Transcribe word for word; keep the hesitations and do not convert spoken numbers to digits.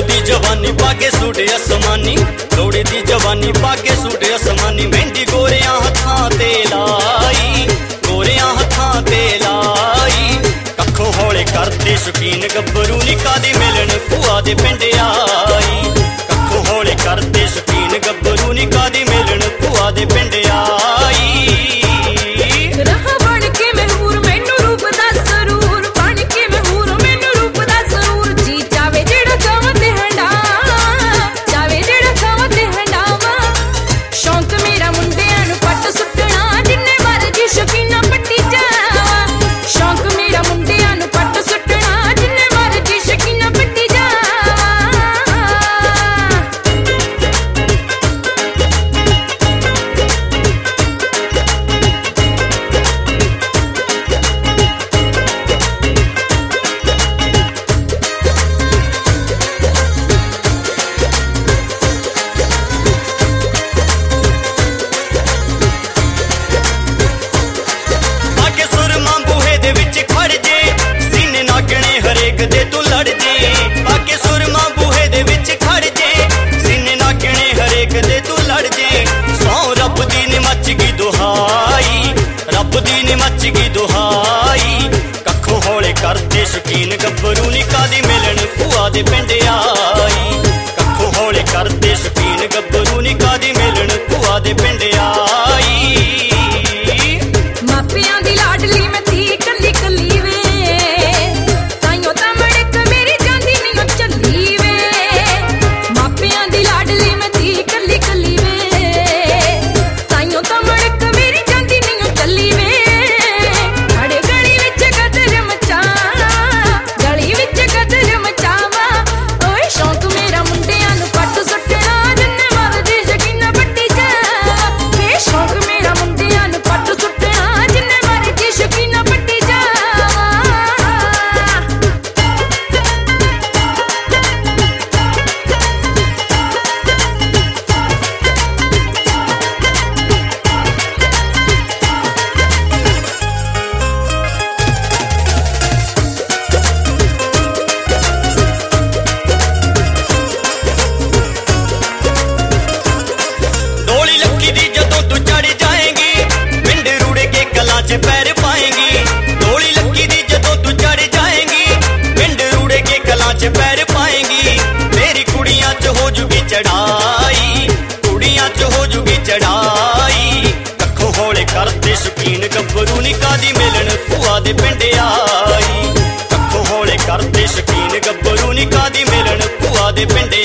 दी जवानी पाके सूट असमानी, लोड़ी दी जवानी पाके सूट असमानी, मेहंदी गोरियां हत्थां ते लाई, गोरियां हत्थां ते लाई। कखों हौले करते शौकीन गब्बरू नी कादी मिलन भूआ दे पिंड आई, कखों हौले करते शौकीन गब्बरू नी कादी मिलन भूआ दे पिंड आई। दे तू लड़ जे बाके सुरमा बूहे दे विच खड़ जे, सीने नागणे हरेक दे तू लड़ जे। सौ रब दी ने मच गई दुहाई, रब दी ने मच गई दुहाई। कखों हौले करते शौकीन गब्बरू नी कादी मिलन भूआ दे पिंड आई, कखों हौले करते शौकीन गब्बरू नी कादी मिलन भूआ दे पिंड आई। मापियां दी लाडली मैं थी कली कली वे, पैर पाएंगी डोली लक्की दी जदों तू चढ़ जाएंगी, पिंड रूड़े के कलां च पैर पाएंगी। मेरी कुड़ियां च हो जुगी चढ़ाई, कुड़ियां च हो जुगी चढ़ाई। कखों हौले करते शौकीन गब्बरू नी कादी मिलन भूआ दे पिंड आई, कखों हौले करते शौकीन गब्बरू नी कादी मिलन भूआ दे पिंड